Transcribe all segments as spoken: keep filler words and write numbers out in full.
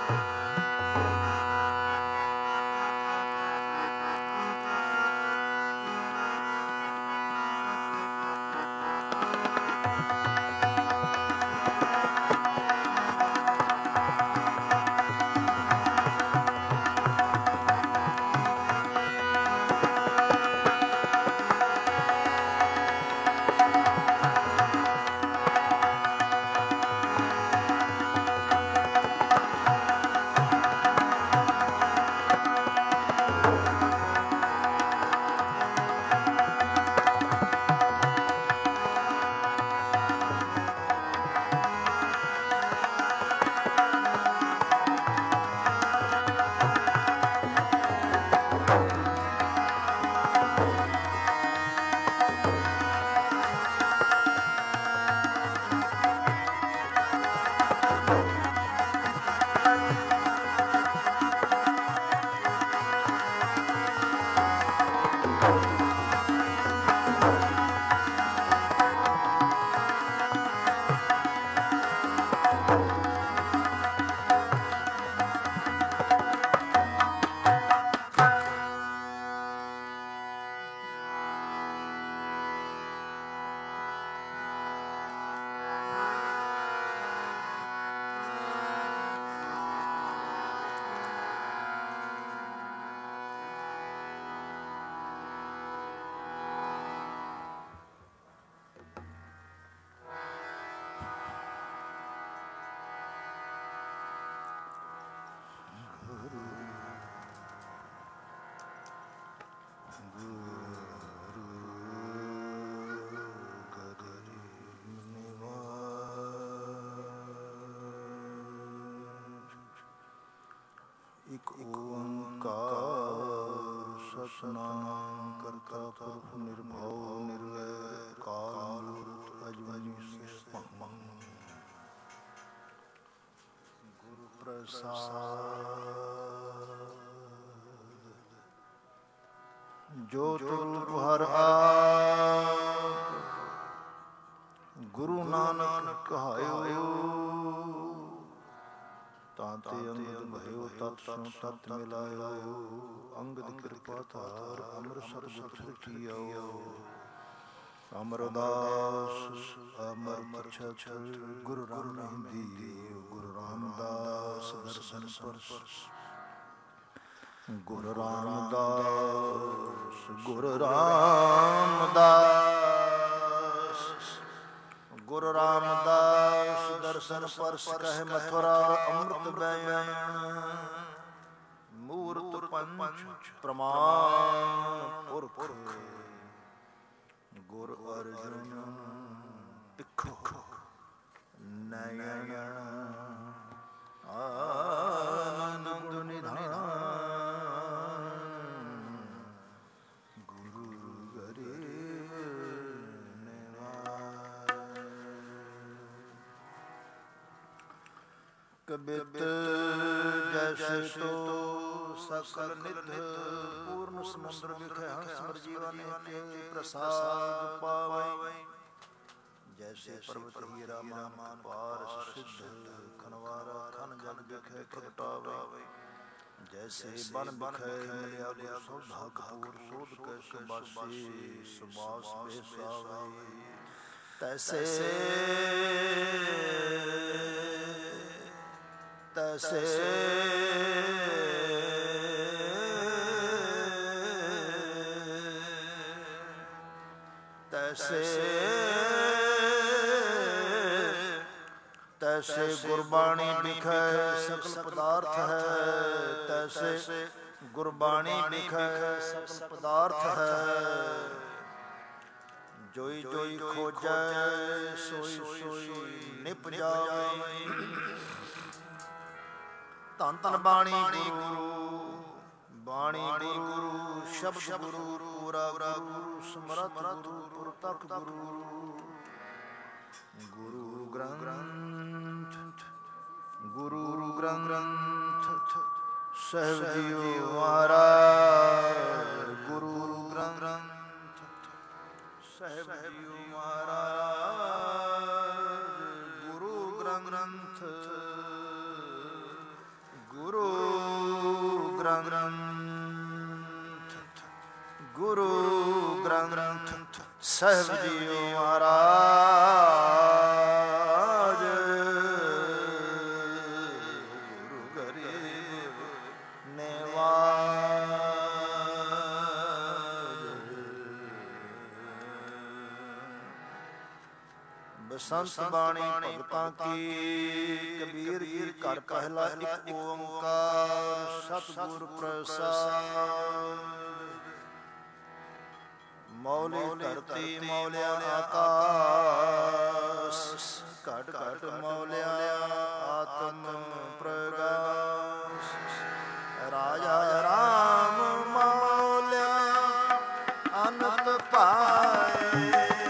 ਇਕ ਓੰਕਾਰ ਸਤਿਨਾਮ ਕਰਤਾ ਪੁਰਖ ਨਿਰਭਉ ਨਿਰਵੈਰ ਅਕਾਲ ਮੂਰਤ ਅਜੂਨੀ ਸੈਭੰ ਗੁਰੂ ਪ੍ਰਸਾਦ ਜੋਤ ਰੂਪ ਹਰਿ ਆਪ ਗੁਰੂ ਨਾਨਕ ਕਹਾਇਓ ਤਾਂਤੇ ਅੰਗਦ ਭਇਓ ਤਤ ਸੋ ਤਤ ਮਿਲਾਇਓ ਅੰਗਦ ਕਿਰਪਾ ਧਾਰ ਅਮਰ ਸਤਿਗੁਰ ਕੀਓ ਅਮਰਦਾਸ ਅਮਰ ਮਰਛਤ ਗੁਰੂ ਰਾਮਹਿੰਦੀ ਗੁਰੂ ਰਾਮਦਾਸ ਦਰਸ਼ਨ ਪਰਸ ਗੁਰੂ ਰਾਮਦਾਸ ਗੁਰੂ ਰਾਮਦਾਸ ਗੁਰੂ ਰਾਮਦਾਸ ਦਰਸ਼ਨ ਪਰਸ ਕਹਿ ਮਥੁਰਾ ਅੰਮ੍ਰਿਤ ਬੈਣ ਮੂਰਤ ਪੰਚ ਪ੍ਰਮਾਣ ਪੁਰਖ ਗੁਰ ਅਰਜੁਨ ਇਕ ਨਯਨ ਆਨੰਦ ਨਿਧਾਨ ਗੁਰੂ ਗਰੇ ਕਬਿਤ ਜੈਸੇ ਤੋ ਸਕਲ ਨਿਧ ਪੂਰਨ ਸਮੁੰਦਰ ਵਿਖੇ ਹੰਸ ਮਰ ਜੀਵਨ ਕੇ ਪ੍ਰਸਾਦ ਪਾਵੈ ਜੈਸੇ ਪਰਬਤ ਹੀਰਾ ਮਾਨ ਪਾਰ ਸਿੱਧ ਖਨਵਾਰਾ ਖਨ ਜਗ ਵਿਖੇ ਪ੍ਰਗਟਾਵੇ ਜੈਸੇ ਬਨ ਵਿਖੇ ਮਿਲਿਆ ਗੁਰ ਸੋਧਾ ਕਪੂਰ ਸੋਧ ਕੇ ਸੁਬਾਸੀ ਸੁਬਾਸ ਬੇਸਾਵੇ ਤੈਸੇ ਤੈਸੇ ਤੈਸੇ ਤੈਸੇ ਗੁਰਬਾਣੀ ਲਿਖੈ ਸਕਲ ਪਦਾਰਥ ਹੈ ਤੈਸੇ ਗੁਰਬਾਣੀ ਲਿਖੈ ਸਕਲ ਪਦਾਰਥ ਹੈ ਜੋਈ ਜੋਈ ਖੋਜੈ ਸੋਈ ਸੋਈ ਨਿਪ ਜਾਵੇ ਧੰਨ ਧੰਨ ਬਾਣੀ ਗੁਰੂ ਬਾਣੀ ਗੁਰੂ ਸ਼ਬਦ ਗੁਰੂ ਪੂਰਾ ਗੁਰੂ ਸਮਰਥ ਗੁਰੂ ਪੁਰਤਕ ਗੁਰੂ ਗੁਰੂ ਗ੍ਰੰਥ ਗੁਰੂ ਗ੍ਰੰਥ ਸਾਹਿਬ ਜੀਓ ਮਹਾਰਾਜ ਗੁਰੂ ਗ੍ਰੰਥ ਸਾਹਿਬ ਜੀਓ ਮਹਾਰਾਜ ਗੁਰੂ ਗ੍ਰੰਥ ਗੁਰੂ ਗ੍ਰੰਥ ਗੁਰੂ ਗ੍ਰੰਥ ਸਾਹਿਬ ਜੀਓ ਮਹਾਰਾਜ ਗੁਰੂ ਗਰੀਬ ਨਿਵਾਜ। ਬਸੰਤ ਬਾਣੀ ਭਗਤਾਂ ਕੀ ਕਬੀਰ ਜੀ ਘਰ ਪਹਿਲਾ ਇੱਕ ਓੰਕਾਰ ਸਤਿਗੁਰ ਪ੍ਰਸਾਦ। ਮੌਲੇ ਧਰਤੀ ਮੌਲਿਆ ਆਕਾਸ ਘਟ ਘਟ ਮੌਲਿਆ ਆਤਮ ਪ੍ਰਗਾਸ। ਰਾਜਾ ਰਾਮ ਮੌਲਿਆ ਅਨੰਤ ਪਾਏ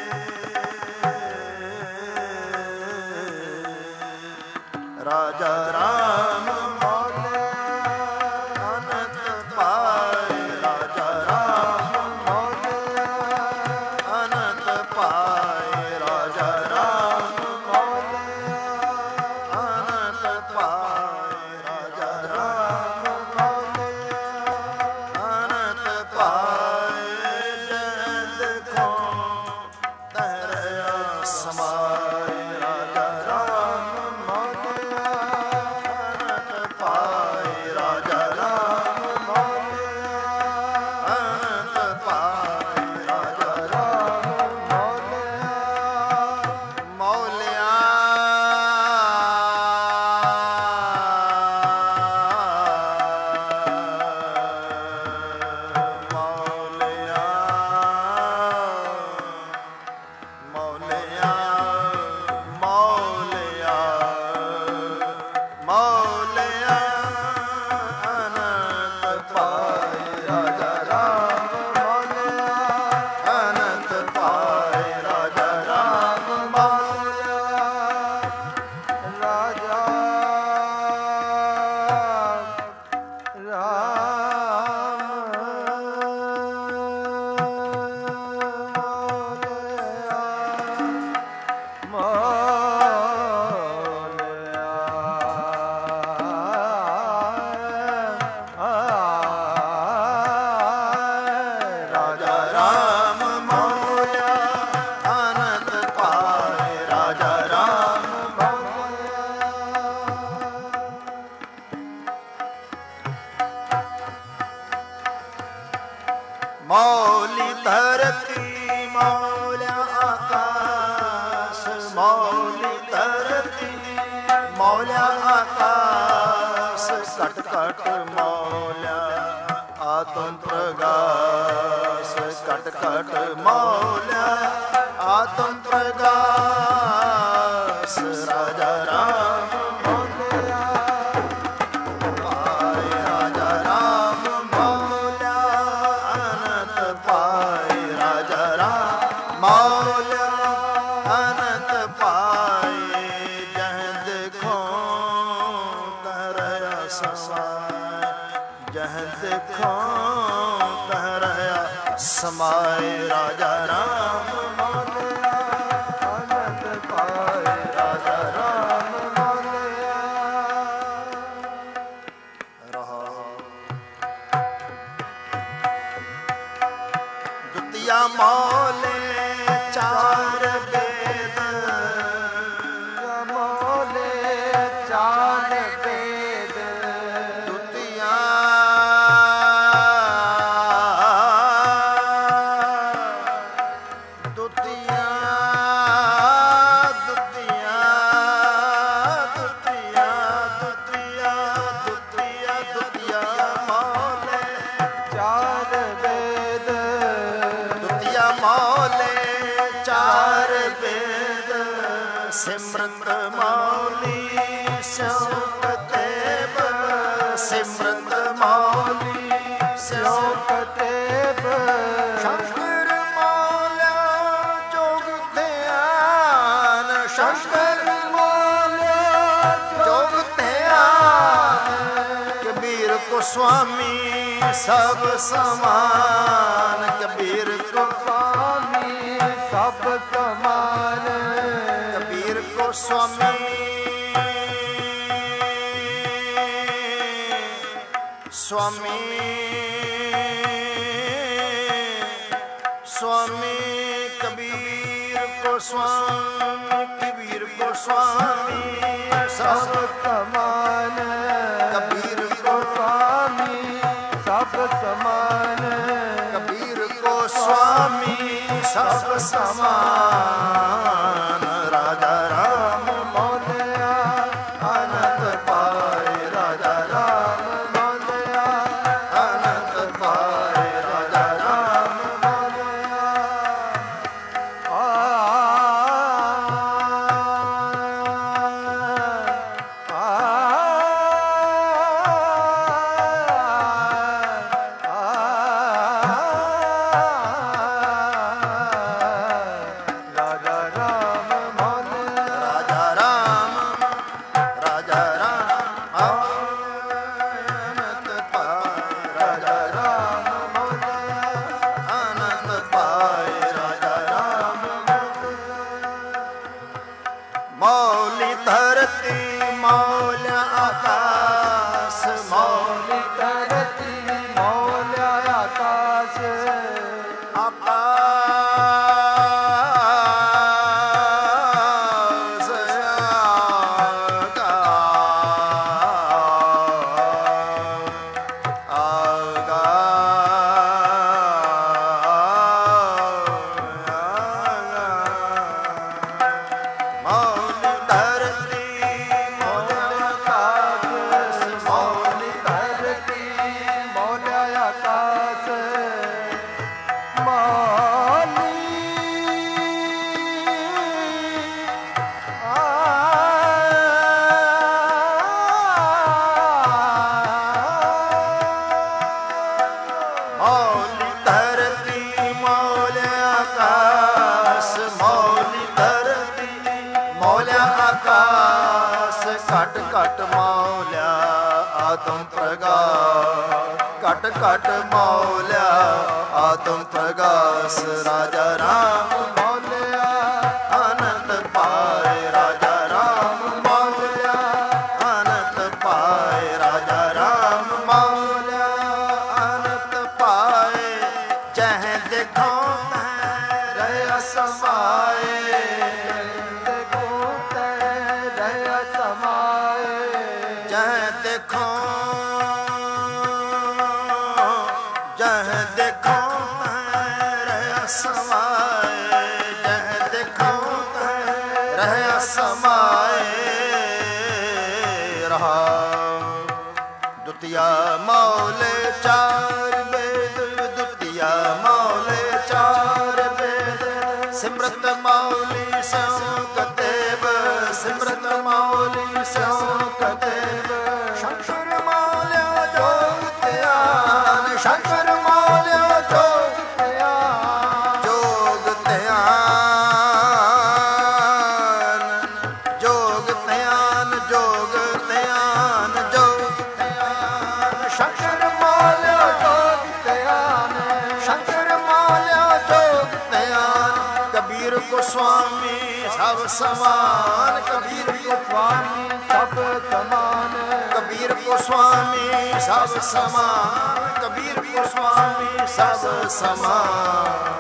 ਰਾਜਾ ਰਾਮ ਮੌਲਿਆ ਅਨੰਤ ਪਾਏ ਰਾਜਾ ਰਾਮ ਮੌਲਿਆ ਅਨੰਤ ਪਾਏ ਰਾਜਾ ਰਾਮ ਮੌਲਿਆ ਅਨੰਤ ਪਾਏ ਰਾਜਾ ਰਾਮ ਮੌਲਿਆ ਅਨੰਤ ਪਾਏ। ਜੈ ਦੇਖੋ ਤਹਿ ਸਮਾਏ ਰਾਜਾ ਰਾਮ ਮੌਲੀ ਧਰਤੀ ਮੌਲਿਆ ਆਕਾਸ ਮੌਲੀ ਧਰਤੀ ਮੌਲਿਆ ਆਕਾਸ ਘਟ ਘਟ ਮੌਲਿਆ ਆਤਮ ਪ੍ਰਗਾਸ ਘਟ ਘਟ ਮੌਲਿਆ ਆਤਮ ਪ੍ਰਗਾਸ। ਰਾਜਾ ਰਾਮ ਮੌਲਿਆ ਪਾਏ ਰਾਜਾ ਰਾਮ ਮੌਲਿਆ ਅਨੰਤ ਪਾਏ ਰਾਜਾ ਰਾਮ ਮੌਲਿਆ ਅਨੰਤ ਪਾਏ। ਜਹ ਦੇਖੋ ਤਹ ਰਹਾ ਸਮਾਏ ਜਹ ਦੇਖੋ ਤਹ ਰਹਾ ਸਮਾਏ ਰਾਜਾ ਰਾਮ ਮੌਲਿਆ ਅਨੰਤ ਪਾਏ ਰਾਜਾ ਰਾਮ ਮੌਲਿਆ ਰਹਾ। ਦੁਤੀਆ ਮੌਲੇ ਚਾਰ ਵੇਦ ਮੌਲੇ ਚਾਰ ਵੇਦ ਦੁਤੀਆ ਦੁਤੀਆ ਦੁਤੀਆ ਦੁਤੀਆ ਦੁਤੀਆ ਦੁਤੀਆ ਦੁਤੀਆ ਮੌਲੇ ਚਾਰ ਵੇਦ ਦੁਤੀਆ ਮੌਲੇ ਚਾਰ ਵੇਦ ਸਿਮਰਤ ਮੌਲੀ ਸਿਉਕ ਤੇਬ ਸਿਮਰਤ ਮੌਲੀ ਸਿਉਕ ਤੇਬ। ਸ਼ੰਕਰ ਮੌਲਿਆ ਜੋਗ ਧਿਆਨ ਸ਼ੰਕਰ ਮੌਲਿਆ ਜੋਗ ਧਿਆਨ। ਕਬੀਰ ਕੋ ਸੁਆਮੀ ਸਭ ਸਮਾਨ ਕਬੀਰ ਕੋ ਸੁਆਮੀ ਸਭ ਸਮਾਨ ਕਬੀਰ ਕੋ ਸੁਆਮੀ स्वामी स्वामी कबीर को स्वामी कबीर को स्वामी सब समान कबीर को स्वामी सब समान कबीर को स्वामी सब समान राजा राम मोदया आनंद पाए राजा राम मोदया आनंद पाए राजा राम मोदया आ मौली धरती मौल आकाश मौली धरती मौल आकाश आकाश मौली धरती मौल आकाश मौली धरती मौल आकाश घट घट मौल्या आत्म प्रगाश घट घट मौल्या आत्म प्रगाश राजा राम मौल्या आनंद पाए राजा राम मौल्या आनंद पाए राजा राम मौल्या आनंद पाए जह देखो रह समाए देखो रह समाए जह देखो जह देखो रह समाए जह देखो रह समाए रहा दुतिया मौले चार वेद दुतिया मौले चार वेद सिमरत मौली स्यों कतेब सिमरत मौली स्यों कतेब शंकर मौल्या जोग ध्यान शंकर मौल्या जोग ध्यान जोग ध्यान जोग ध्यान जोग ध्यान जोग ध्यान शंकर मौल्या जोग ध्यान शंकर मौल्या जोग ध्यान कबीर को स्वामी सब समान कबीर को स्वामी सब समान कबीर को स्वामी सब समान कबीर को स्वामी सब समान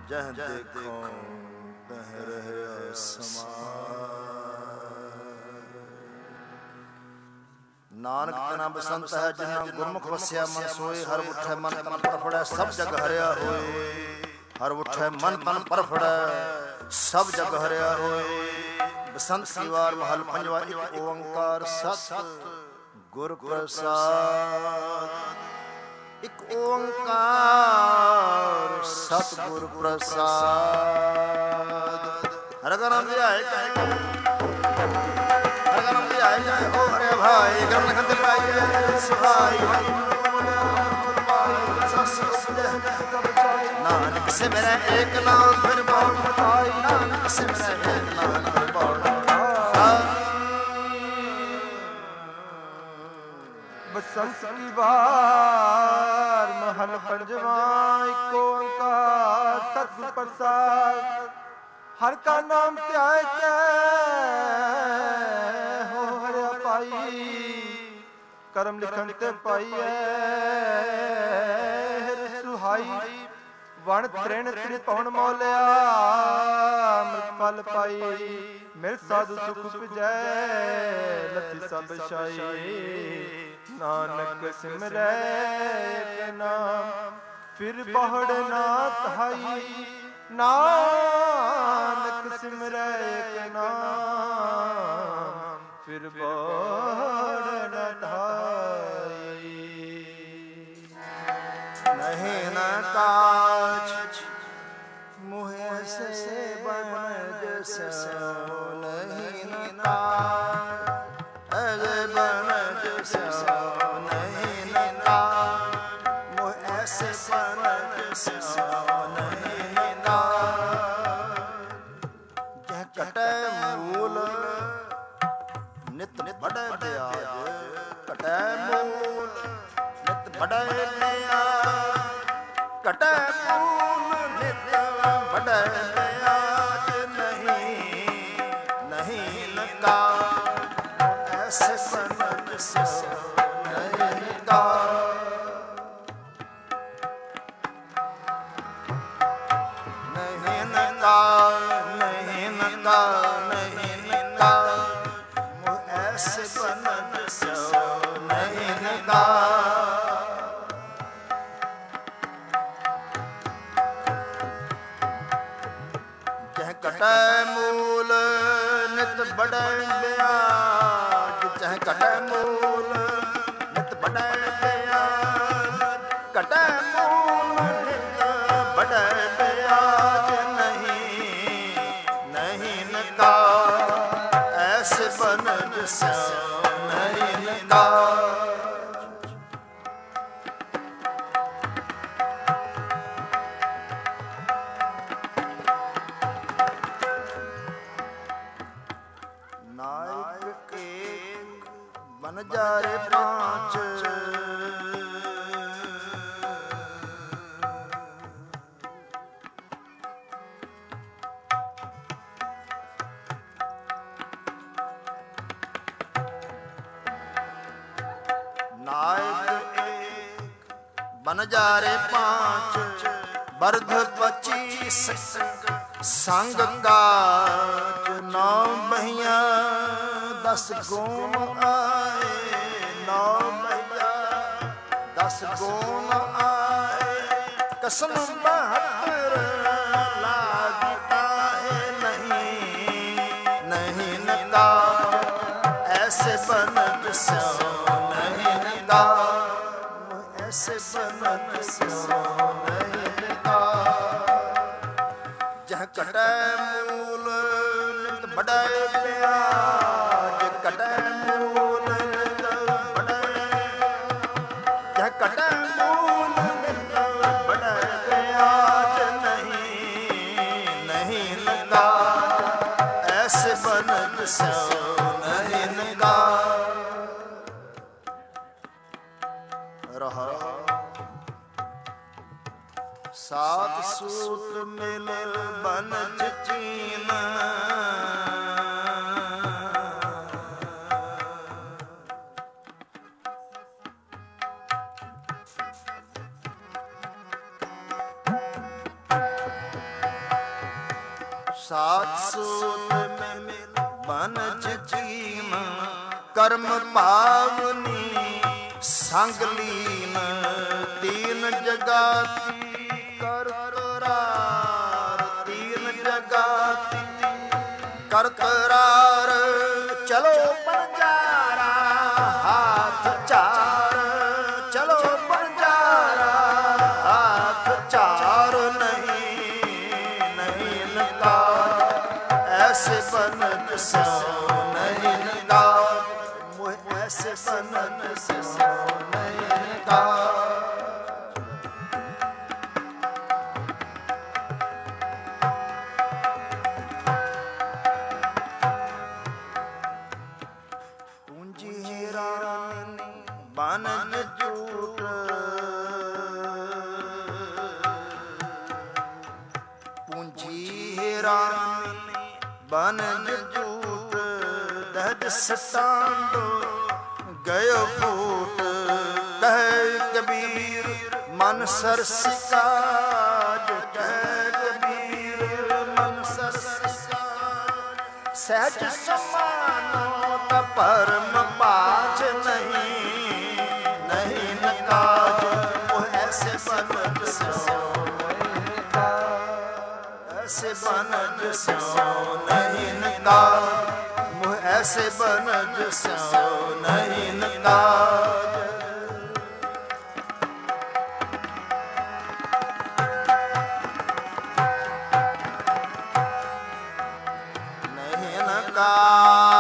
जह देखो तह रहे समाय। नानक तना बसंत है जिन्ना गुरमुख वसिया मन सोए। हर उठे मन तन परफड़ै सब जग हरिया होए। हर उठे मन तन परफड़ै सब जग हरिया होए। बसंत की वार महल पंजवा एक ओंकार सत गुर प्रसाद। एक ओंकार सतगुर प्रसाद। हर का नाम लिया है हर का नाम लिया है ओ हरे भाई गम खंड पाइए सुहाई। नानक से मेरा एक नाम फिर बहुत बताई। नानक से मेरा एक नाम फिर बहुत बसंत की बार महल पंजवा एक ओंकार सतगुर प्रसाद। हर का नाम त्याय के हो हरिया पाई। करम लिखन ते पाइए सुहाई। वण त्रिण त्रि पवन मोलिया अमृत फल पाई। मिल साधु सुख पुजै लथी सब शाई। नानक सिमरै एक नाम फिर पहाड़ ना तहाई। नानक सिमरै एक नाम फिर पहाड़ ना तहाई। नहीं न काज मुहे से बन जसो। नहीं न काज अरे बन जसो। नहीं न काज मुहे से बन जसो। नहीं न काज जह कटै मूल नित बड़े ब्याज। कटै मूल नित बड़े ब्याज। कटै मूल नित बड़े ब्याज। नहीं नहीं न काज ऐसे बनत सो। नहीं काज नहीं न काज नहीं न काज नहीं न काज ऐसे बनत सो। नहीं न काज जह कटै मूल नित बड़ै ब्याज। जह कटै मूल नित बड़ै ब्याज। कटै मूल नित बड़ै ब्याज। नहीं नहीं न काज ऐसे बनत सो। नहीं न काज नायक एक बन जाए पांच। नायक एक बन जा रे पांच। बर्ध पचीस संग काज। नौ बहिया दस गुण आए। नौ बहिया दस गुण आए। कसम बहत्तर लागता है। नहीं नहीं न काज ऐसे बनत सो। नहीं न काज ऐसे बनत सो। नहीं न काज जह कटै मूल नित बड़ै ब्याज। कटै मूल नित बड़ै जह कटै मूल नित बड़ै ब्याज। नहीं नहीं न काज ऐसे बनत सो। नहीं न काज रहा सात सूत मिल बन चीन। ਸਾਧ ਸੂਤ ਮਿਲ ਬਨਜ ਜੀਮ ਕਰਮ ਪਾਵਨੀ ਸੰਗ ਲੀਨ ਤੀਨ ਜਗਾਤੀ ਕਰ ਕਰਾਰ ਤੀਨ ਜਗਾਤੀ ਕਰ ਕਰਾਰ ਚਲੋ ਬੰਜਾਰਾ ਹਾਥ ਚਾਰ ਚਲੋ ਬੰਜਾਰਾ ਹਾਥ ਚਾਰ ਨਹੀਂ ਨਹੀਂ ਨਕਾਰ ਐਸੇ ਬਨਤ ਸੋ ਨਹੀਂ ਨਕਾਰ ਮੋਹ ਐਸੇ ਬਨਤ ਸੋ ਨਹੀਂ ਨਕਾਰ ਬਨਜ ਝੂਠ ਪੂੰਜੀ ਹੈਰਾਨੀ ਬਨਜ ਝੂਠ ਦਹਦ ਸਤਾਂਦੋ ਗਇਓ ਫੂਟ ਕਹਿ ਕਬੀਰ ਮਨ ਸਰਸਿਕਾ ਜੋ ਕਹਿ ਕਬੀਰ ਮਨ ਸਰਸਿਕਾ ਸਹਿਜ ਸਮਾਨੋ ਤਾ ਪਰਮ ਪਾਛ ਨਹੀਂ ਨਹੀਂ ਨਕਾਜ ਉਹ ਐਸੇ ਬਨਤ ਸੋ ਐਸੇ ਬਨਤ ਸੋ ਨਹੀਂ ਨਕਾਜ ਉਹ ਐਸੇ ਬਨਤ ਸੋ ਨਹੀਂ ਨਕਾਜ ਨਹੀਂ ਨਕਾਜ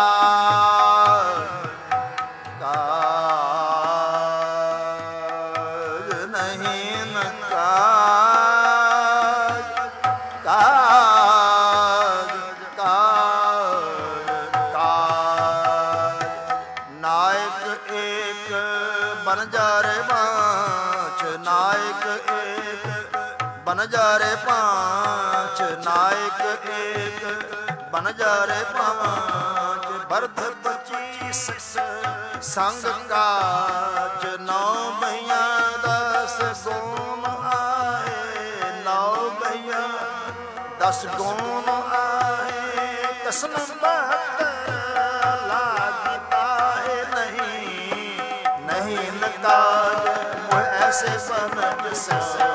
ਬਨ ਜਾਰੇ ਪਾਂਚ ਨਾਇਕ ਏਕ ਬਨ ਜਾਰੇ ਪਾਂਚ ਬਰਧ ਪਚੀਸ ਸੰਗ ਕਾਜ ਨੌ ਬਈਆਂ ਦਸ ਗੋਮ ਆਏ ਨੌ ਬਈਆਂ ਦਸ ਗੋਮ ਆਏ ਕਸਮ ਬਹਤਰ ਲਾਗੀ ਪਾਏ ਨਹੀਂ ਨਹੀਂ ਨਕਾਜ ਉਹ ਐਸੇ ਬਨਤ ਸੋ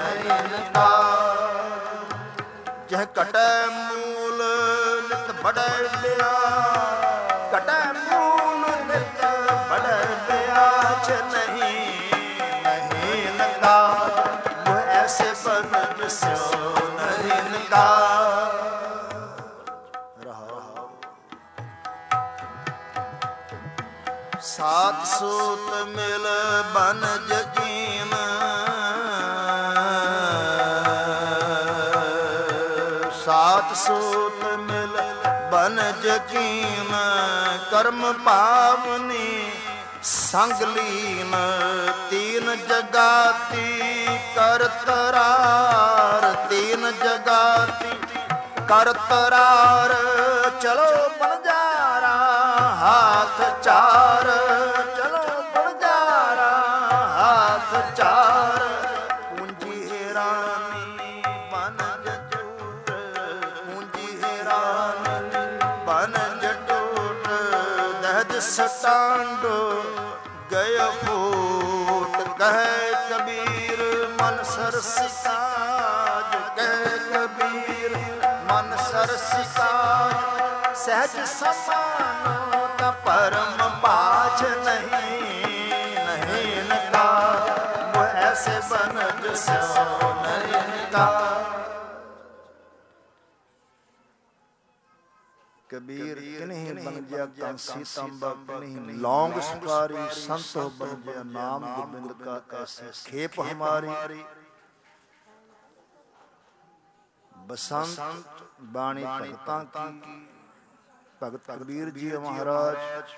ਜਹ ਕਟੈ ਮੂਲ ਨਿਤ ਬੜੈ ਲਿਆ ਕਟੈ ਮੂਲ ਨਿਤ ਬੜੈ ਲਿਆਚ ਨਹੀਂ ਨਹੀਂ ਨਕਾ ਉਹ ਐਸੇ ਬਨਤ ਸੋ ਨਹੀਂ ਨਕਾ ਰਹਾ ਸਾਤ ਸੂਤ ਮਿਲ ਬਨਜ ਜੀਮ ਸਾਤ ਸੂਤ ਮਿਲ ਬਨਜ ਜੀਮ ਕਰਮ ਪਾਵਨੀ ਸੰਗ ਲੀਨ ਤੀਨ ਜਗਾਤੀ ਕਰ ਤਰਾਰ ਤੀਨ ਜਗਾਤੀ ਕਰ ਤਰਾਰ ਚਲੋ ਬੰਜਾਰਾ ਹਾਥ ਚਾਰ ਚਲੋ ਬੰਜਾਰਾ ਹਾਥ ਚਾਰ ਪੂੰਜੀ ਹੈਰਾਨੀ ਬਨਜ ਝੂਠ ਪੂੰਜੀ ਹੈਰਾਨੀ ਬਨਜ ਝੂਠ ਦਹਦ ਸਟਾਂਡੋ ਗਏ ਫੂਟ ਕਹਿ ਕਬੀਰ ਮਨ ਸਰਸਿਕਾਜ ਕਹਿ ਕਬੀਰ ਮਨ ਸਰਸਿਕਾਜ ਸਹਿਜ ਸਮਾਨੋ ਤਾ ਪਰਮ ਪਾਛ ਨਹੀਂ ਨਹੀਂ ਨਕਾ ਉਹ ਐਸੇ ਬਨਜ ਸੋ ਨਹੀਂ ਨਕਾ ਕਬੀਰ ਕਿਨਹਿ ਬਨ ਗਿਆ ਕੰਸੀ ਤੰਬਾ ਕਿਨਹਿ ਲੌਂਗ ਸੁਕਾਰੀ ਸੰਤੋ ਬਨ ਗਿਆ ਨਾਮ ਗੋਬਿੰਦ ਕਾ ਐਸੇ ਖੇਪ ਹਮਾਰੀ ਬਸੰਤ ਬਾਣੀ ਭਗਤਾਂ ਕੀ ਭਗਤ कबीर जी महाराज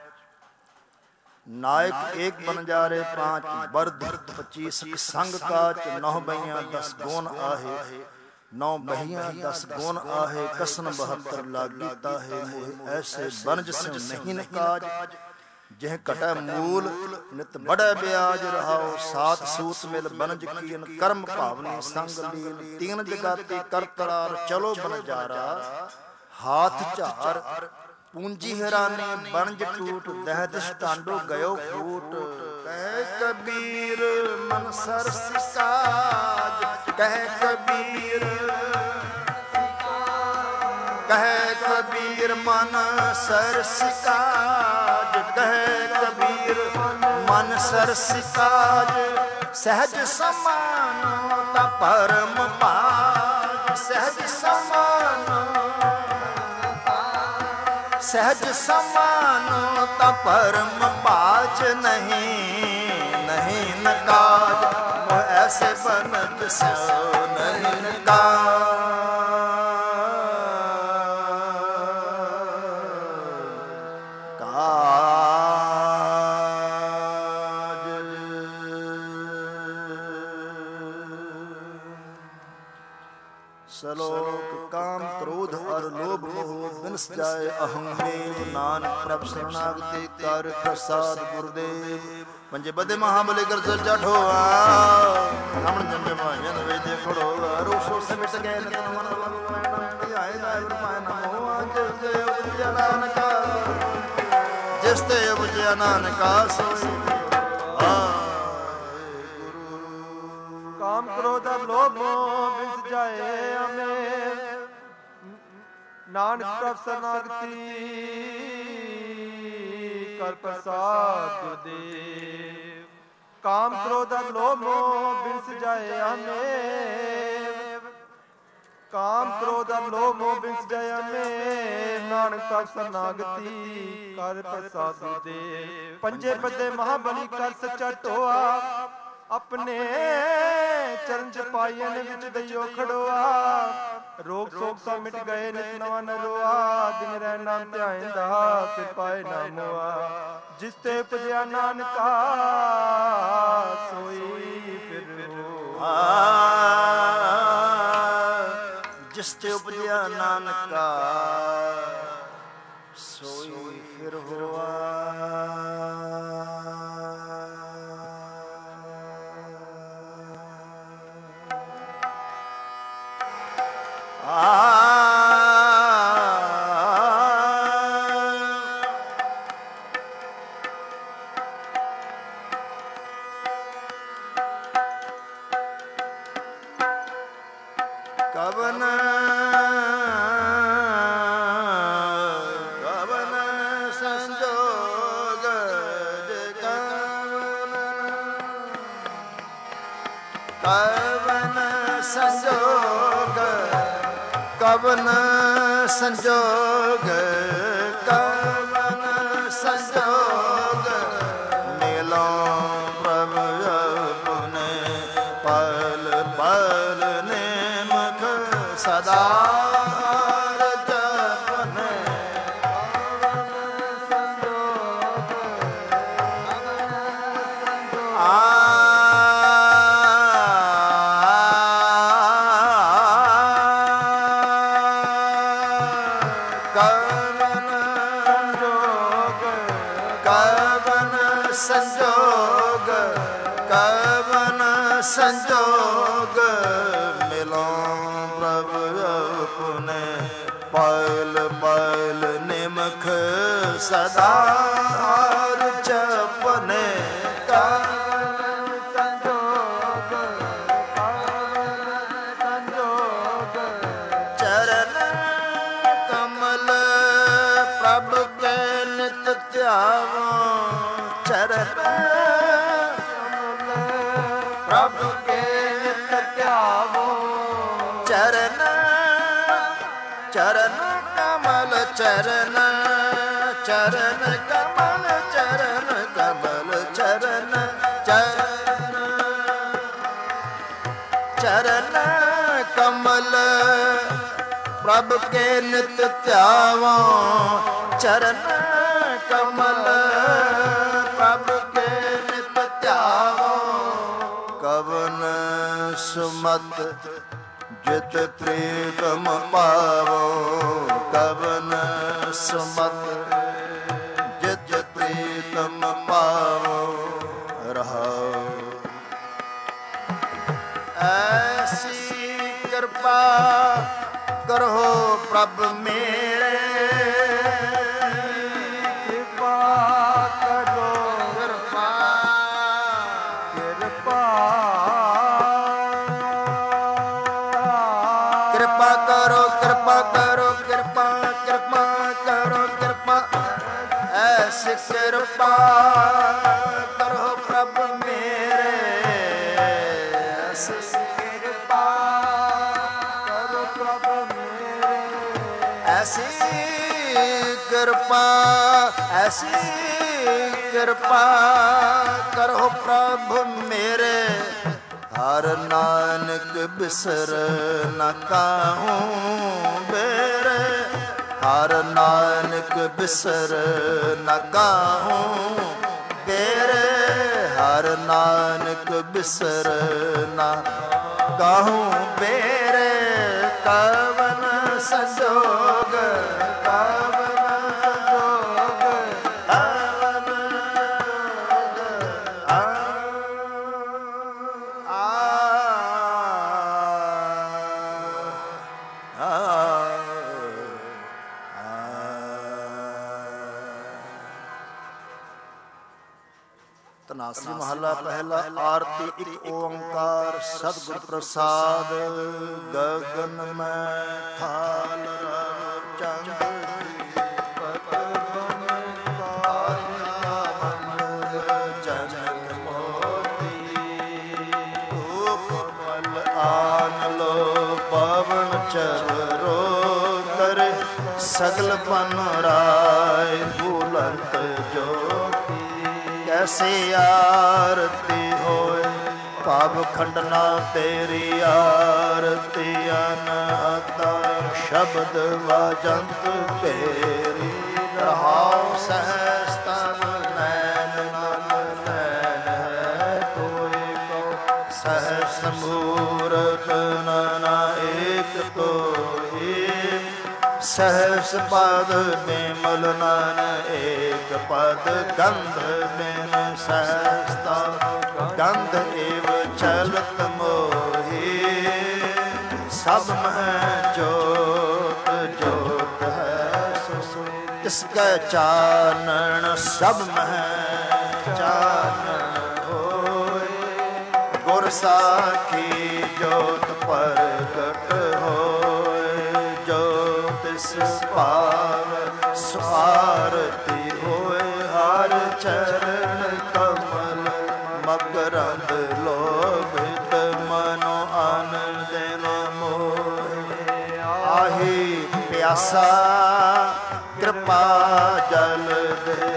नायक एक बन जा रे पांच बर्द पच्चीस संग काच नौ बहियां दस गोन आहे नौ बहियां दस गोन आहे कसन बहत्तर लागीता है मोह ऐसे बनज से नहीं नकाज ਜਿਹ ਘਟੈ ਮੂਲ ਨਿਤ ਬੜੈ ਬਿਆਜ ਰਹਾਉ। ਸਾਤ ਸੂਤ ਮਿਲ ਬਨਜ ਕੀਨ ਕਰਮ ਭਾਵਨੀ ਸੰਗ ਲੀਨ। ਤੀਨ ਜਗਾਤੀ ਕਰ ਤਰਾਰ ਚਲੋ ਬਨਜਾਰਾ। ਹਾਥ ਝਾਰ ਪੂੰਜੀ ਹੈਰਾਨੀ ਬਣਜ ਟੂਟ। ਦਹਿ ਦਿਸ਼ ਟਾਂਡੋ ਗਇਓ ਫੂਟ। ਕਹਿ ਕਬੀਰ ਮਨ ਸਰਸ ਕਾਜ। ਕਹਿ ਕਬੀਰ ਕਹਿ ਕਬੀਰ ਮਨ ਸਰਸ ਕਾਜ। ਕਹਿ ਕਬੀਰ ਮਨ ਸਰਸ ਕਾਜ। ਸਹਿਜ ਸਮਾਨੋ ਤਾ ਪਰਮ ਪਾਜ। ਸਹਿਜ ਸਮਾਨੋ ਸਹਿਜ ਸਮਾਨੋ ਤਾ ਪਰਮ ਪਾਜ। ਨਹੀਂ ਨਹੀਂ ਨਕਾਜ ਮੋਹ ਐਸੇ ਬਨਤ ਸੋ ਨਹੀਂ ਨਕਾਜ। ਸਲੋਕ ਕਾਮ ਕ੍ਰੋਧ ਅਰ ਲੋਭ ਮੋਹ ਬਿਨਸ ਜਾਏ ਅਹੰ ਮੇਵ। ਨਾਨਕ ਪ੍ਰਭ ਸ਼ਰਨਾਗਤੀ ਕਰ ਪ੍ਰਸਾਦ ਗੁਰਦੇਵ। ਪੰਜੇ ਬਦੇ ਮਹਾਬਲੀ ਕਰ ਸਰ ਜਠੋਆ। ਅਮਨ ਜੰਮੇ ਮਾਇਨ ਵੇ ਦੇਖੜੋ। ਰੂਸੋ ਸੇ ਮਿਟ ਗਏ ਨਤਨ ਮਨ ਲਗ ਆਏ ਦਾਇਰ ਪਾਇ ਨਮੋ। ਜਿਸ ਤੇ ਉਪਜਿਆ ਨਾਨਕਾ ਜਿਸ ਤੇ ਉਪਜਿਆ ਨਾਨਕਾ ਸੋਈ ਕਾਮ ਕ੍ਰੋਧ ਅਰ ਲੋਭ ਮੋਹ ਬਿਨਸ ਜਾਏ ਅਮੇ। ਨਾਨਕ ਪ੍ਰਭ ਸ਼ਰਨਾਗਤੀ ਕਰ ਪ੍ਰਸਾਦ ਗੁਰਦੇਵ। ਕਾਮ ਕ੍ਰੋਧ ਅਰ ਲੋਭ ਮੋਹ ਬਿਨਸ ਜਾਏ ਅਮੇ। ਕਾਮ ਕ੍ਰੋਧ ਅਰ ਲੋਭ ਮੋਹ ਬਿਨਸ ਜਾਏ ਅਮੇ। ਨਾਨਕ ਪ੍ਰਭ ਸ਼ਰਨਾਗਤੀ ਕਰ ਪ੍ਰਸਾਦ ਗੁਰਦੇਵ। ਪੰਜੇ ਪਦੇ ਮਹਾਬਲੀ ਕਰ ਸੱਚਾ ਢੋਆ। ਆਪਣੇ ਚਰਨ ਚ ਪਾਈਆਂ ਨੇ ਵਿੱਚ ਦਈਓ ਖੜੋਆ। ਰੋਗ ਸੋਗ ਸਭ ਮਿਟ ਗਏ ਨਿਤ ਨਵਾਂ ਨਰੋਆ। ਦਿਨ ਰਹਿ ਨਾਮ ਧਿਆਇਂਦਾ ਫਿਰ ਪਾਏ ਨਾ ਮੋਆ। ਜਿਸ ਤੇ ਉਪਜਿਆ ਨਾਨਕਾ ਸੋਈ ਫਿਰ ਹੋਆ। ਜਿਸ ਤੇ ਉਪਜਿਆ ਨਾਨਕਾ ਸੋਈ ਫਿਰ ਹੋਆ। ਕਵਨ ਕਵਨ ਸੰਜੋਗ ਕਵਨ ਕਵਨ ਸੰਜੋਗ ਕਵਨ ਸੰਜੋਗ ਕਵਨ ਸੰਜੋਗ। ਮਿਲੋ ਪ੍ਰਭ ਆਪਣੇ ਪਲ ਪਲ ਨਿਮਖ ਸਦਾ ਜਪਨੇ। ਸੰਜੋਗ ਕਵਨ ਸੰਜੋਗ। ਮਿਲੋ ਪ੍ਰਭ ਆਪਣੇ ਪਲ ਪਲ ਨਿਮਖ ਸਦਾ ਜਪਨੇ। ਕਵਨ ਸੰਜੋਗ ਕਵਨ ਸੰਜੋਗ। ਚਰਨ ਕਮਲ ਪ੍ਰਭ ਕੇ ਨਿਤ ਧਿਆਵੋ। ਚਰਨ ਪ੍ਰਭ ਕੇ ਨਿਤ ਧਿਆਵੋ। ਚਰਨ ਚਰਨ ਕਮਲ ਚਰਨ ਚਰਨ ਕਮਲ ਚਰਨ ਕਮਲ ਚਰਨ ਚਰਨ ਚਰਨ ਕਮਲ ਪ੍ਰਭ ਕੇ ਨਿਤ ਧਿਆਵੋ। ਚਰਨ ਕਮਲ ਪ੍ਰਭ ਕੇ ਨਿਤ ਧਿਆਵੋ। ਕਵਨ ਸੁਮਤ ਜਿਤ ਪ੍ਰੀਤਮ ਪਾਵੋ। ਕਵਨ ਸੁਮਤ ਜਿਤ ਪ੍ਰੀਤਮ ਪ੍ਰਭ ਮੇਰੇ ਕਿਰਪਾ ਕਰੋ ਕਿਰਪਾ ਕਿਰਪਾ ਕਿਰਪਾ ਕਰੋ ਕਿਰਪਾ ਕਰੋ ਕਿਰਪਾ ਕਿਰਪਾ ਕਰੋ ਕਿਰਪਾ ਐਸੀ ਕਿਰਪਾ ਕਰੋ ਪ੍ਰਭ ਮੇਰੇ ਐਸੀ ਕਿਰਪਾ ਕਰੋ ਪ੍ਰਭ ਮੇਰੇ ਐਸੀ ਕਿਰਪਾ ਐਸੀ ਕਿਰਪਾ ਕਰੋ ਪ੍ਰਭ ਮੇਰੇ ਹਰ ਨਾਨਕ ਬਿਸਰ ਨ ਕਾਹੂੰ ਬੇਰੇ ਹਰ ਨਾਨਕ ਬਿਸਰ ਨ ਕਾਹੂੰ ਬੇਰੇ ਹਰ ਨਾਨਕ ਬਿਸਰ ਨ ਕਾਹੂੰ ਬੇਰੇ ਕਵਨ ਸੰਜੋਗ ਕਵਨ ਸੰਜੋਗ ਕਵਨ ਆ ਤਨਾਸਰੀ ਮਹੱਲਾ ਪਹਿਲਾ। ਆਰਤੀ ਇੱਕ ਓੰਕਾਰ ਸਤਿਗੁਰ ਪ੍ਰਸਾਦ। ਗਗਨ ਮੈਂ ਥਾਲ ਰਵ ਚੰਦ ਦੀਪਕ ਬਨ ਪਾਇਆ ਮਨ ਜਨਕ ਮੋਤੀ ਉਪਮਲ ਆਨ ਲੋ ਪਵਨ ਚਰੋ ਕਰੇ ਸਗਲ ਬਨ ਰਾਏ ਭੂਲੰਤ ਜੋਤੀ ਕੈਸੀ ਆਰਤੀ ਹੋਏ ਭਾਵ ਖੰਡਨਾ ਤੇਰੀ ਆਰਤੀ ਅਨਹਤਾ ਸ਼ਬਦ ਵਾਜੰਤ ਤੇਰੀ ਰਹਾਉ ਸਹਿਜ ਤਨ ਨੈਣ ਨਨ ਨੈਣ ਹੈ ਤੋਏ ਕੋ ਸਹਿਜ ਸਮੂਰਤ ਨਨ ਏਕ ਤੋਈ ਸਹਿਸ ਪਦ ਬਿਮਲ ਨਨ ਏਕ ਪਦ ਗੰਧ ਬਿਨ ਸਹਿਸਤਾ ਗੰਧ ਏਵ ਚਲਤ ਮੋਹੀ ਸਭ ਮਹਿ ਜੋਤ ਜੋਤ ਹੈ ਸੁ ਤਿਸ ਕੈ ਚਾਨਣ ਸਭ ਮਹਿ ਚਾਨਣ ਹੋਏ ਗੁਰ ਸਾਖੀ ਜੋਤ ਪ੍ਰਗਟ ਹੋਏ ਜੋ ਤਿਸ ਭਾਵ ਸੁਆਰਤੀ ਹੋਏ ਹਰ ਚਰਨ ਕਮਲ ਮਕਰੰਦ ਲੋਭਿਤ ਮਨੋ ਆਨੰਦ ਨ ਮੋਹਿ ਆਹੀ ਪਿਆਸਾ ਕਿਰਪਾ ਜਲ ਦੇ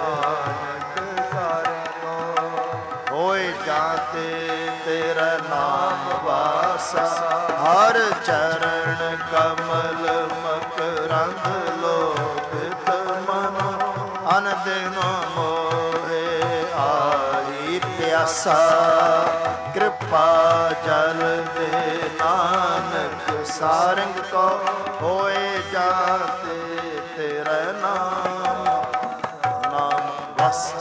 ਹੋਏ ਜਾਤੇ ਤੇਰਾ ਨਾਮ ਵਾਸਾ ਹਰ ਚਰਨ ਕਮਲ ਮਕਰੰਦ ਲੋਭਿਤ ਮਨੋ ਅਨੰਦ ਨ ਮੋਹਿ ਆਹੀ ਪਿਆਸਾ ਕਿਰਪਾ ਜਲ ਦੇ ਨਾਨਕ ਸਾਰੰਗ ਕੋ ਹੋਏ ਜਾਤੇ ਤੇਰਾ ਨਾਮ ਨਾਮ ਵਾਸਾ।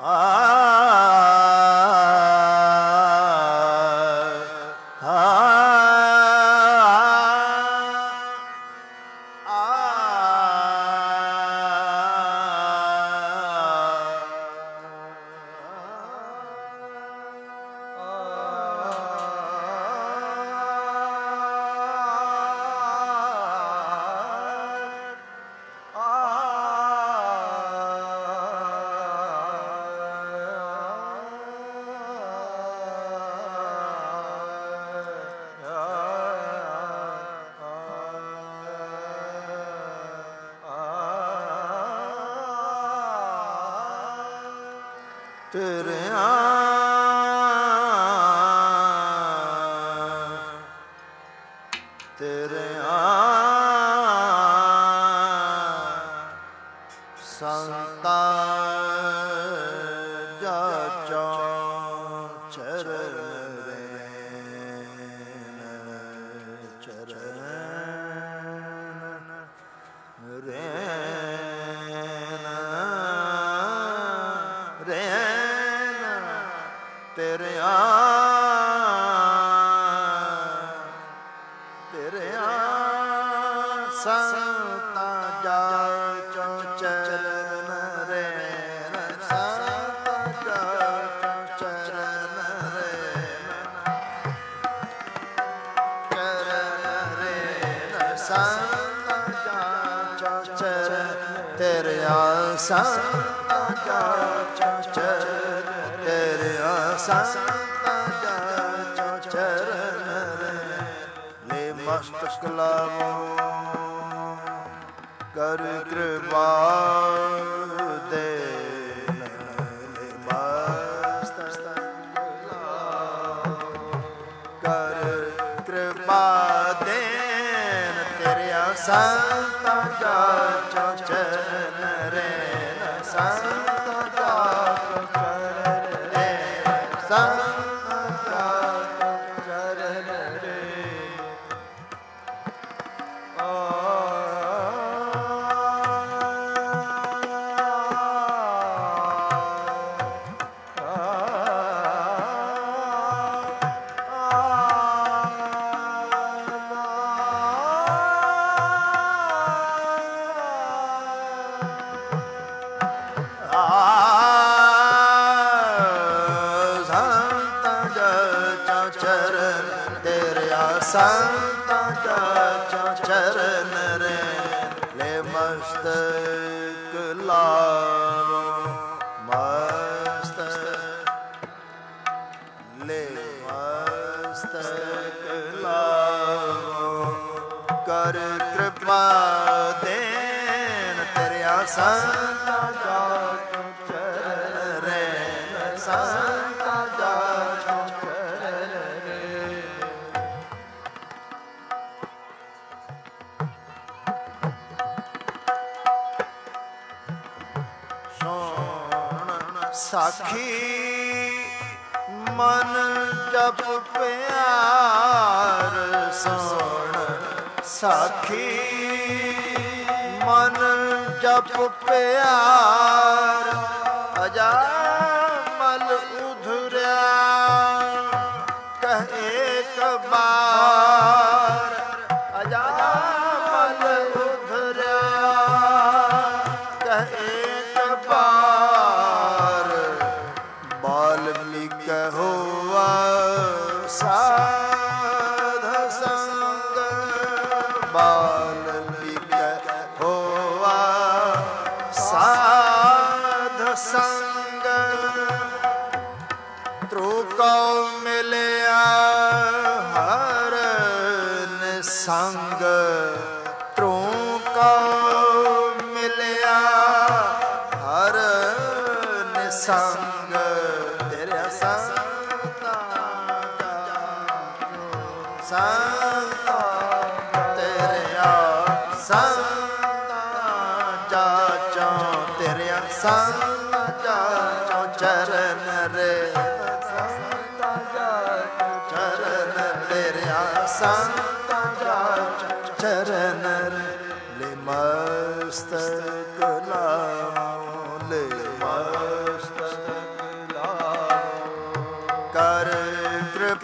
ਮਸਤਕ ਲਾਉ ਲੈ ਮਸਤਕ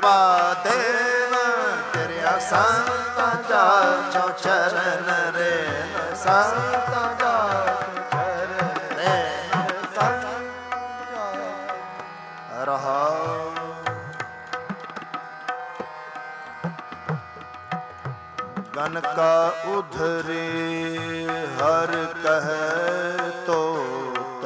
ਕਿਰਪਾ ਦੇਨ ਤੇਰਿਆ ਸੰਤਾਂ ਜਾ ਚੋ ਚਰਨ ਰੇਨ ਸੰਤਾਂ ਜਾ ਚੋ ਚਰਨ ਰੇਨ ਸੰਤਾਂ ਰਹਾਉ। ਗਨ ਕਾ ਉਧਰੇ ਹਰ ਕਹੈ ਤੋਤ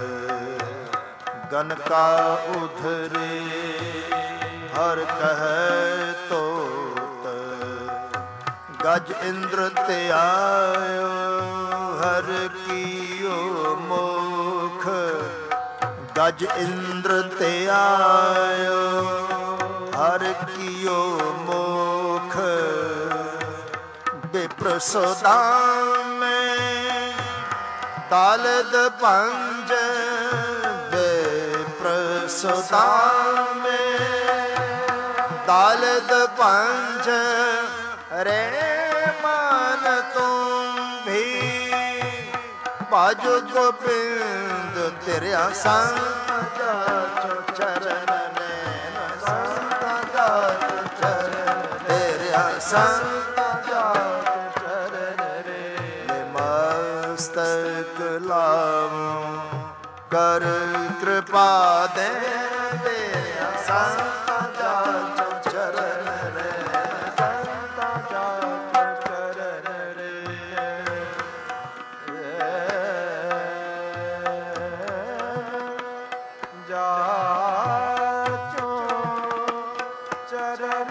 ਗਨ ਕਾ ਉਧਰੇ ਹਰ ਕਹੈ ਤੋਤ ਗਜ ਇੰਦਰ ਤੇ ਆਇਓ ਹਰ ਕੀਓ ਮੁਖ ਗਜ ਇੰਦਰ ਤੇ ਆਇਓ ਹਰ ਕੀਓ ਮੁਖ ਬਿਪਰ ਸੋਦਾਮੇ ਤਾਲਦ ਪੰਜ ਬਿਪਰ ਸੋਦਾਮੇ ਤਾਲਦ ਪੰਜ ਰੇ ਮਨ ਤੁਮ ਵੀ ਭਜ ਗੋਬਿੰਦ ਤੇਰਿਆ ਸੰਤ ਜਾਚੋ ਚਰਨ ਨੈਨ ਸੰਤ ਜਾਚੋ ਚਰਨ ਤੇਰਿਆ ਸੰਤ ਜਾਚੋ ਚਰਨ ਰੇ ਮਸਤਕ ਲਾਵ ਕਰ ਕਿਰਪਾ ਦੇ ਤੇਰਿਆ ਸੰਤ ਜਾਚੋ ਚਰਨ ਰੇ ਸੰਤ ਜਾਚੋ ਚਰਨ ਰੇ ਜਾਚੋ ਚਰਨ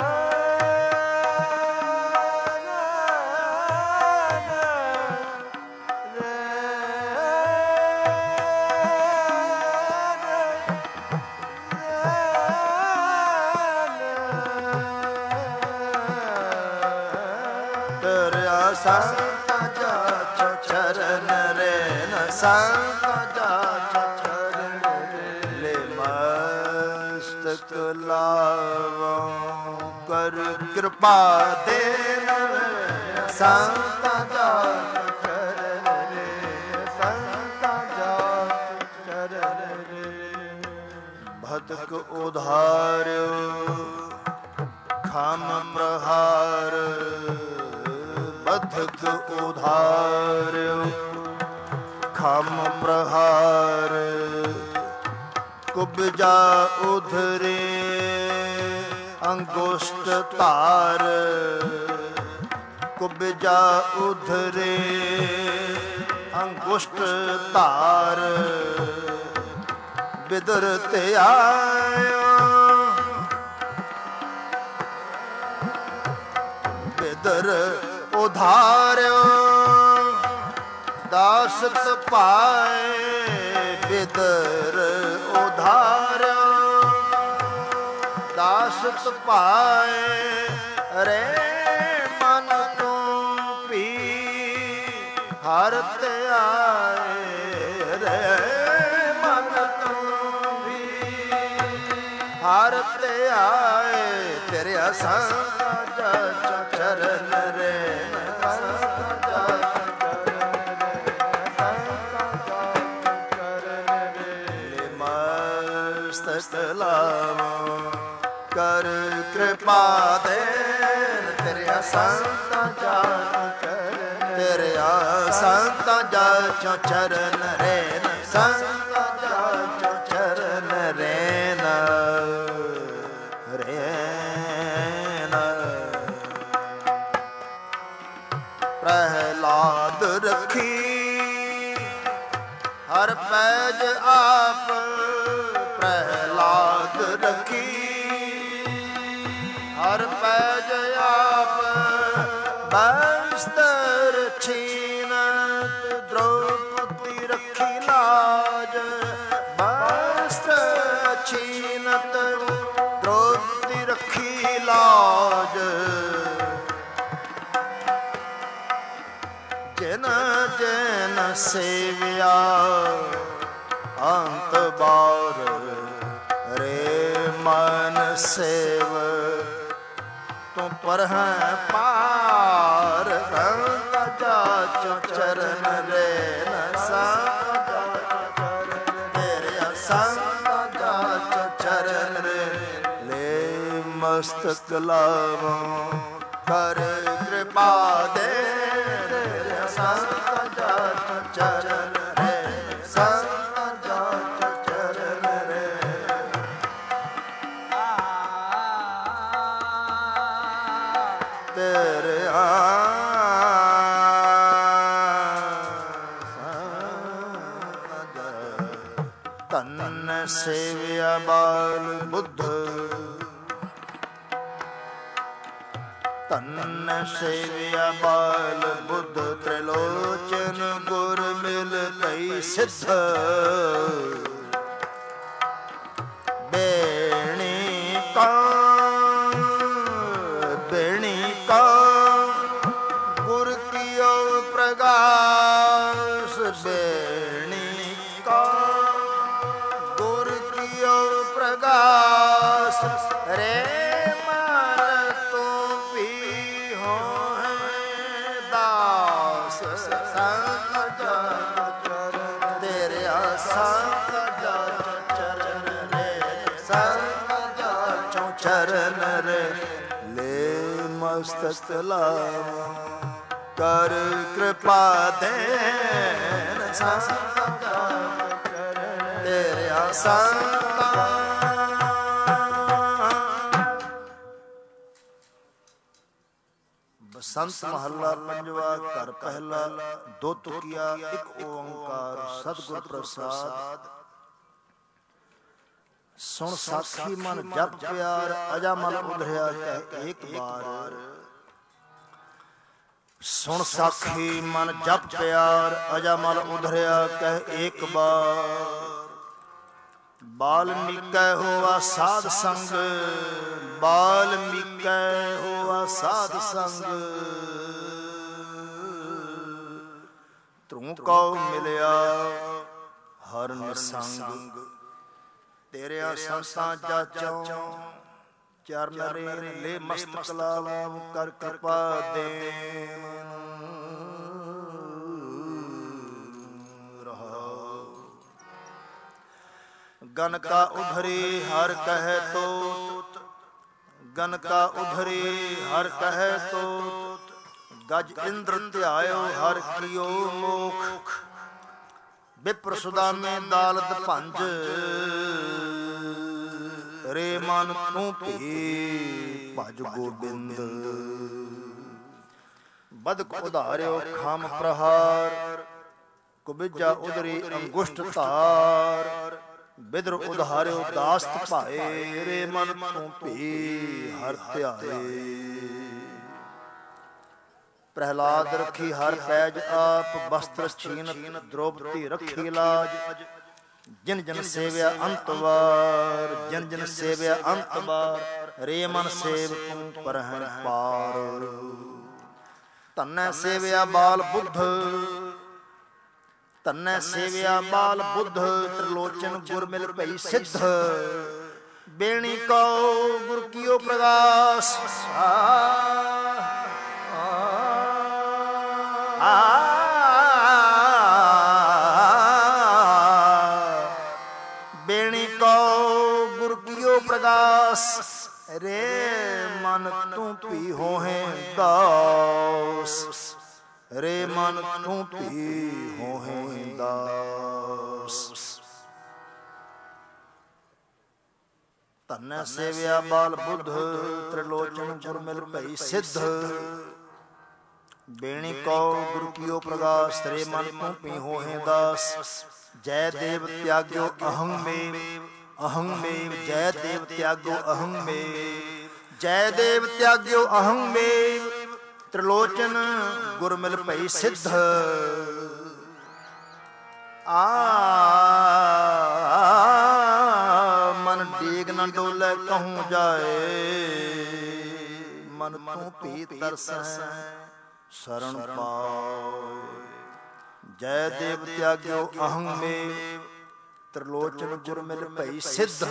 ਸੰਤ ਜਾਚੋ ਚਰਨ ਰੇਨ ਸੰਤ ਜਾਚੋ ਚਰਨ ਲੈ ਮਸਤਕ ਲਾਵੋ ਕਰ ਕਿਰਪਾ ਦੇਨ ਸੰਤ ਜਾਚੋ ਚਰਨ ਰੇ ਸੰਤ ਜਾਚੋ ਚਰਨ ਰੇ ਭਦਕ ਉਧਾਰਿਓ ਖਮ ਪ੍ਰਹਾਰ ਬਧਕ ਉਧਾਰਿਓ ਖਮ ਪ੍ਰਹਾਰ ਕੁਬਜਾ ਉਧਰੇ ਅੰਗੁਸ਼ਟ ਧਾਰ ਕੁਬਜਾ ਉਧਰੇ ਅੰਗੁਸ਼ਟ ਧਾਰ ਬਿਦਰ ਤੇ ਆਇਓ ਬਿਦਰ ਉਧਾਰਿਓ ਦਾਸਤ ਪਾਏ ਬਿਦਰ ਉਧਾਰਿਓ ਦਾਸਤ ਪਾਏ ਰੇ ਮਨ ਤੂੰ ਵੀ ਹਰ ਤੇ ਆਏ ਰੇ ਮਨ ਤੂੰ ਵੀ ਹਰ ਤੇ ਆਏ ਤੇਰੇ ਸੰਤ ਜਾਚੋ ਚਰਨ ਰੇ ਕਰ ਕਿਰਪਾ ਦੇਨ ਤੇਰਿਆ ਸੰਤ ਜਾਚੋ ਚਰਨ ਤੇਰਿਆ ਸੰਤ ਜਾਚੋ ਚਰਨ ਰੇਨ ਸੰਤ ਜਾਚੋ ਚਰਨ ਰੇਨ ਰੇਨ ਪ੍ਰਹਿਲਾਦ ਰਖੀ ਹਰ ਪੈਜ ਆਪ ਪ੍ਰਹਿਲਾਦ ਰਖੀ ਹਰ ਪੈਜ ਆਪ ਬਸਤਰ ਛੀਨਤ ਦ੍ਰੋਪਦੀ ਰੱਖੀ ਲਾਜ ਬਸਤਰ ਛੀਨਤ ਦ੍ਰੋਪਦੀ ਰੱਖੀ ਲਾਜ ਜਿਨ ਜਿਨ ਸੇਵਿਆ ਅੰਤ ਬਾਰ ਰੇ ਮਨ ਸੇਵ ਤੂੰ ਪਰ ਹੈ ਪਾਰ ਸੰਤ ਜਾਚੋ ਚਰਨ ਰੇ ਨ ਸੰਤ ਜਾਚੋ ਚਰਨ ਤੇਰੇ ਸੰਤ ਜਾਚੋ ਚਰਨ ਰੇ ਲੈ ਮਸਤਕ ਲਾਵਾਂ ਕਰ ਕਿਰਪਾ ਦੇ ਤੇਰੇ ਸੰਤ ਜਤ ਚਰਨ ਰੇ ਸੰਤ ਜਤ ਚਰਨ ਰੇ ਤੇਰੇ ਧੰਨ ਸੇਵਿਆ ਬਾਲ ਬੁੱਧ ਧੰਨ ਸੇਵਿਆ ਬਾਲ ਬੁੱਧ ਤ੍ਰਿਲੋਚਨ ਗੁਰ ਮਿਲ ਪਈ ਸਿੱਧ ਬੇਣੀ ਕਾ ਬੇਣੀ ਕਾ ਗੁਰ ਕੀਓ ਪ੍ਰਗਾਸ ਬੇਣੀ ਕਾ ਗੁਰ ਕੀਓ ਪ੍ਰਗਾਸ ਰੇ ਚਰਨ ਰੇ ਲੈ ਮਸਤਕ ਲਾਵਾਂ ਕਰ ਕਿਰਪਾ ਦੇਨ ਸੰਤ ਤੇਰੇ ਸੰਤ ਬਸੰਤ ਮਹੱਲਾ ਪੰਜਵਾ ਘਰ ਪਹਿਲਾ ਦੋ ਤੁਕੀਆ ਇੱਕ ਓੰਕਾਰ ਸਤਿਗੁਰ ਪ੍ਰਸਾਦ ਸੁਣ ਸਾਖੀ ਮਨ ਜਪ ਪਿਆਰ ਅਜਾਮਲ ਉਧਰਿਆ ਕਹਿ ਇੱਕ ਬਾਰ ਸੁਣ ਸਾਖੀ ਮਨ ਜਪ ਪਿਆਰ ਅਜਾਮਲ ਉਧਰਿਆ ਕਹਿ ਇੱਕ ਬਾਰ ਬਾਲਮੀਕੈ ਹੋਆ ਸਾਧ ਸੰਗ ਬਾਲਮੀਕੈ ਹੋਆ ਸਾਧ ਸੰਗ ਤੂੰ ਕਉ ਮਿਲਿਆ ਹਰ ਨਿਸੰਗ ਤੇਰਿਆ ਸੰਸਾਂ ਜਾਚੋਂ ਚਰਨ ਰੇਨ ਲੈ ਮਸਤਕ ਲਾਵਾਂ ਕਰ ਕਿਰਪਾ ਦੇ ਰਹਾਉ ਗਨ ਕਾ ਉਧਰੇ ਹਰ ਕਹਿ ਤੋਤ ਗਨ ਕਾ ਉਧਰੇ ਹਰ ਕਹਿ ਤੋਤ ਗਜ ਇੰਦਰ ਧਿਆਇਓ ਹਰ ਕੀਓ ਮੋਖ ਬਿਪਰ ਸੁਦਾਮੇ ਦਾਲਤ ਭੰਜ ਰੇ ਮਨ ਤੂੰ ਭੀ ਭਜ ਗੋਬਿੰਦ ਬਦਕ ਉਧਾਰਿਓ ਖਾਮ ਪ੍ਰਹਾਰ ਕੁਬਿਜਾ ਉਦਰੀ ਅੰਗੁਸ਼ਟ ਧਾਰ ਬਿਦਰ ਉਧਾਰਿਓ ਦਾਸਤ ਭਾਏ ਰੇ ਮਨ ਤੂੰ ਭੀ ਹਰ ਧਿਆਏ ਪ੍ਰਹਿਲਾਦ ਰਖੀ ਹਰ ਪੈਜ ਆਪ ਬਸਤਰ ਛੀਨ ਦ੍ਰੋਪਦੀ ਰੱਖੀ ਲਾਜ ਜਿਨ ਜਨ ਸੇਵਿਆ ਅੰਤ ਵਾਰ ਜਿਨ ਜਨ ਸੇਵਿਆ ਅੰਤ ਵਾਰ ਰੇ ਮਨ ਸੇਵ ਤੂੰ ਪਰਹਿ ਪਾਰ ਧੰਨੈ ਸੇਵਿਆ ਬਾਲ ਬੁੱਧ ਧੰਨੈ ਸੇਵਿਆ ਬਾਲ ਬੁੱਧ ਤ੍ਰਿਲੋਚਨ ਗੁਰ ਮਿਲ ਪਈ ਸਿੱਧ ਬੇਣੀ ਕਉ ਗੁਰ ਕੀਓ ਪ੍ਰਗਾਸ ਬੇਣੀ ਕਉ ਗੁਰ ਕੀਓ ਪ੍ਰਗਾਸ ਰੇ ਮਨ ਤੂੰ ਭੀ ਹੋਹੇ ਦਾਸ ਰੇ ਮਨ ਤੂੰ ਭੀ ਹੋਹੇ ਦਾਸ ਧੰਨੈ ਸੇਵਿਆ ਬਾਲ ਬੁੱਧ ਤ੍ਰਿਲੋਚਨ ਗੁਰ ਮਿਲ ਪਈ ਸਿੱਧ ਬੇਣੀ ਕਉ ਗੁਰ ਕੀਓ ਪ੍ਰਗਾਸ ਰੇ ਮਨ ਤੂੰ ਭੀ ਹੋਹੇ ਦਾਸ ਜੈ ਦੇਵ ਤਿਆਗਿਓ ਅਹੰ ਮੇ ਅਹੰ ਮੇ ਜੈ ਦੇਵ ਤਿਆਗਿਓ ਅਹੰ ਮੇ ਜੈ ਦੇਵ ਤਿਆਗਿਓ ਅਹੰ ਮੇ ਤ੍ਰਿਲੋਚਨ ਗੁਰ ਮਿਲ ਪਈ ਸਿੱਧ ਆ ਮਨ ਡੀਗ ਨ ਡੋਲੇ ਕਹੂੰ ਜਾਏ ਮਨ ਤੂੰ ਭੀ ਤਰਸੈ ਸ਼ਰਨ ਪਾਉ ਜੈ ਦੇਵ ਤਿਆਗਿਓ ਅਹੰ ਮੇ ਤ੍ਰਿਲੋਚਨ ਗੁਰ ਮਿਲ ਪਈ ਸਿੱਧ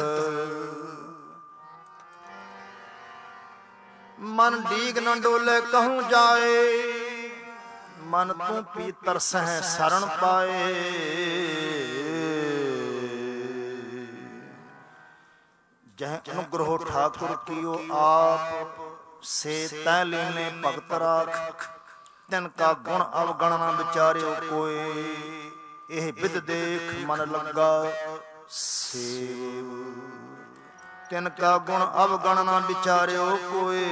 ਮਨ ਡੀਗ ਨ ਡੋਲੇ ਕਹੂੰ ਜਾਏ ਮਨ ਤੂੰ ਭੀ ਤਰਸਹਿ ਸ਼ਰਨ ਪਾਏ जह अनुग्रह ठाकुर कियो आप, से तै लीने भगत राख। तिनका गुण अवगण न विचारियो कोय, एह विद देख मन लगा सेव। तिनका गुण अवगण न विचारियो कोय,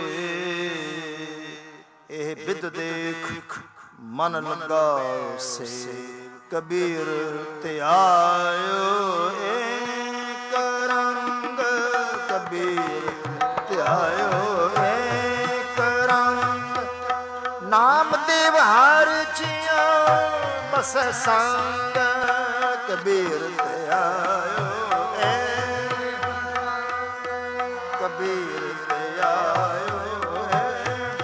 एह विद देख मन लगा सेव। कबीर त्यायो एक रंग, कबीर त्यायो एक रंग। नाम देव हर जिया बस संग, कबीर त्यायो एक रंग, कबीर त्यायो एक,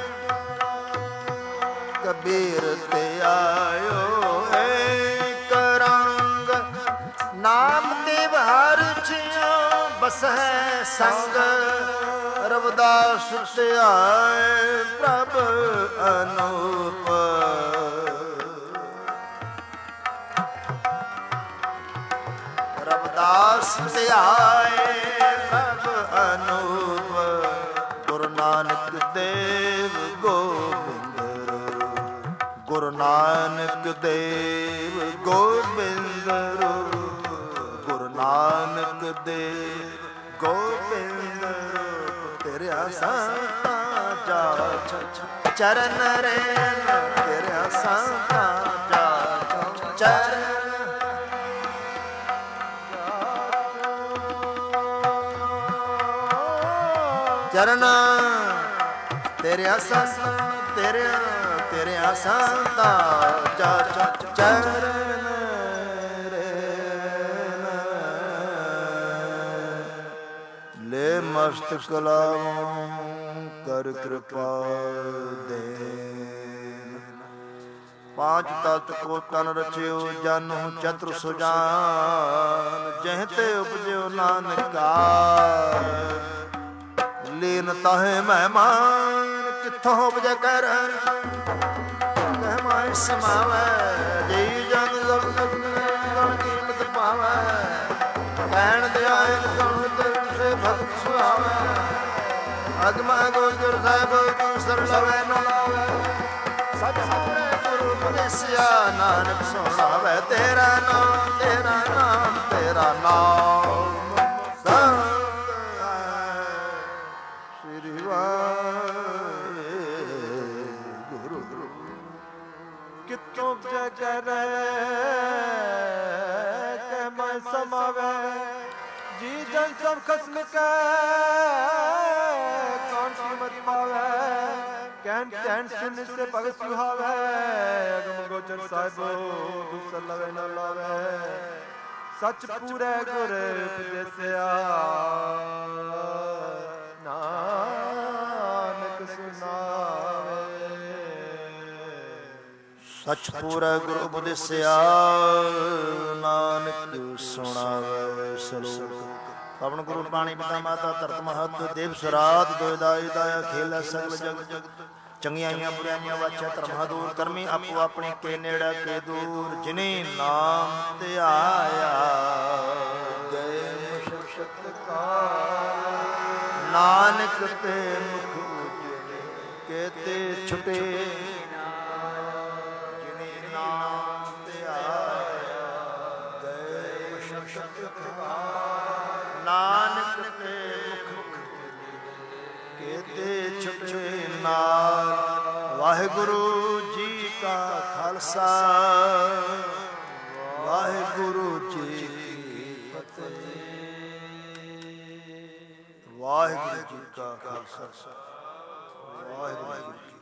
कबीर त्यायो एक रंग। नाम देव हर जिया बस है संग, रविदास त्याए प्रभ अनूप। रविदास त्याए प्रभ अनूप। गुरु नानक देव गोबिंद रूप, गुरु नानक देव गोबिंद रूप, गुरु नानक देव गोबिंद रूप। तेरे संता जा चरण रेन, तेरे संता जा चरण चरण। तेरे संता तेरे तेरे संता जा चरण ले। मस्तक लाऊं कर कृपा दे। पांच तत्त को तन रचियो जन चतुर सुजान। जह ते उपजो नानका लीन ताहे मेहमान। किथों उपजे कर मेहमान समावै। जी जन जब कीमत पावै। कहण दे आए कौन से भगत सुहावै। अगमा गोचर साहिब सर लवै न लावै। सच पूरे गुरु उपदेसिया नानक सुनावै। तेरा नाम तेरा नाम तेरा नाम श्री वाहिगुरु। कितों जगर के मैं समावै। जी जन सब खसम के कौन कीमत पावै। कहन कहन सुन से भगत सुहावै। अगम गोचर साहिबो दूसर लवे न लावै। सच पूरे गुर उपदेसिया नानक सुनावे। सच पूरा गुरु उपदेसिया नानक सुनावे। सलोक पवन गुरु पाणी पिता माता धरत महत देव सुरात दोय दाई दाया खेला सगल जगत। चंगियाइयां बुराइयां वाचा धर्मा दूर करमी आपो अपनी के नेड़ा के दूर। जिने नाम ते आया गए मुशक्त का। नानक ते मुख उजले केते छुटे। जिने नाम ते आया गए मुशक्त का। नानक ते मुख केते छुटे नाल। वाहिगुरु जी का खालसा वाहिगुरु जी की फतेह। वाहिगुरु जी का खालसा वाहिगुरु जी।